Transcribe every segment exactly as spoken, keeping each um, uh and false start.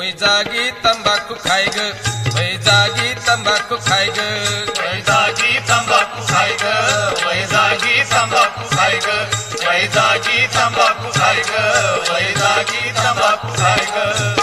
वैजागी तंबाखू खाय ग, वैजागी तंबाखू खाय ग, वैजागी तंबाखू खाय ग, वैजागी तंबाखू खाय ग, वैजागी तंबाखू खाय ग, वैजागी तंबाखू खाय ग.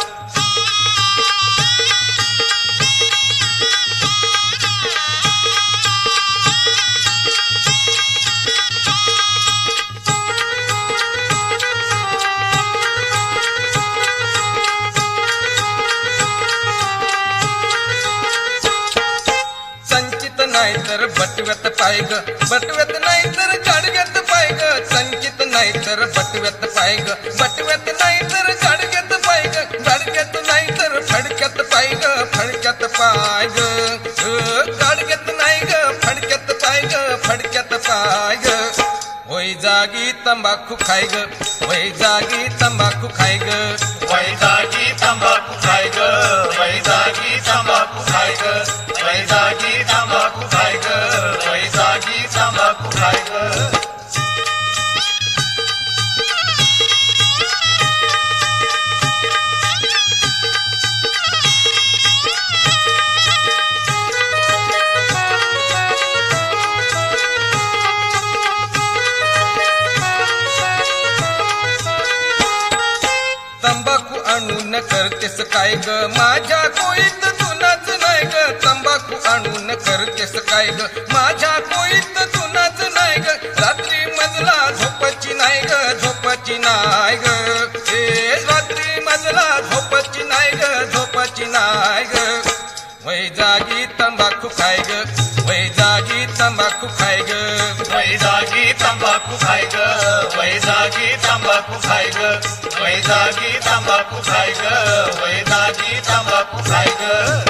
नाही तर बटव्यात पाय ग, बटव्यात नाही तर गाडग्यात पाय ग, संचित नाही तर बटव्यात पाय ग, बटव्यात नाही तर गाडग्यात पाय ग, गाडग्यात नाही तर फडक्यात पाय ग, फडक्यात पाय ग, गाडग्यात नाही ग, फडक्यात पाय ग, फडक्यात पाय ग. वैजागी तंबाखू खाय ग, वैजागी तंबाखू खाय ग, वैजागी तंबाखू खाय ग, वैजागी तंबाखू खाय ग, वैजागी तंबाखू खाय ग, वैजागी तंबाखू खाय ग. तंबाखू आणून करतेस काय ग, माझ्या कोळीत तुनाच नाही ग, तंबाखू आणून करतेस काय ग, माझ्या कोळीत तुनाच नाही ग, रात्री मजला झोपची नाही ग, झोपची नाही ग, ए रात्री मजला झोपची नाही ग, झोपची नाही ग. वैजागी तंबाखू खाय ग, वैजागी तंबाखू खाय ग, वैजागी तंबाखू खाय ग, वैजागी तंबाखू खाय ग, वैजागी तंबाखू खाय ग, वैजागी तंबाखू खाय ग.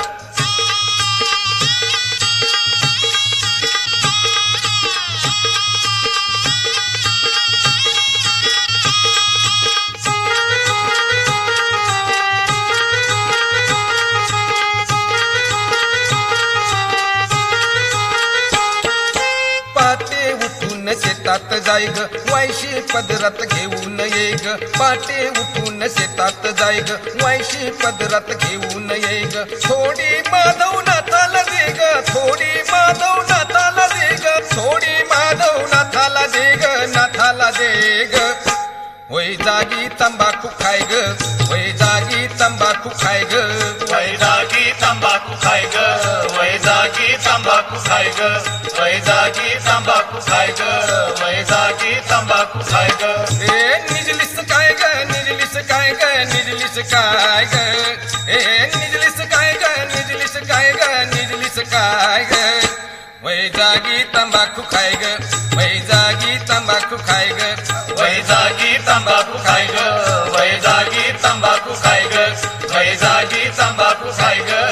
पाटे उठून शेतात जाय ग, वायशी पदरात घेऊन ये ग, पाटे उठून शेतात जाय ग, वायशी पदरात घेऊन ये ग, थोडी माधव नाथाला दे ग, थोडी माधव नाथाला दे ग, थोडी माधव नाथाला दे ग, नाथाला दे ग. वैजागी तंबाखू खाय ग, वैजागी तंबाखू खाय ग, वैजागी तंबाखू खाय ग, वैजागी तंबाखू खाय ग, वैजागी तंबाखू खाय ग, वैजागी तंबाखू खाय ग. ए निजलिस काय ग, निजलिस काय ग, निजलिस काय ग, ए निजलिस काय ग, निजलिस काय ग, निजलिस काय ग. वैजागी तंबाखू खाय ग, वैजागी तंबाखू खाय ग, वैजागी तंबाखू खाय ग, वैजागी तंबाखू खाय ग, वैजागी तंबाखू खाय ग,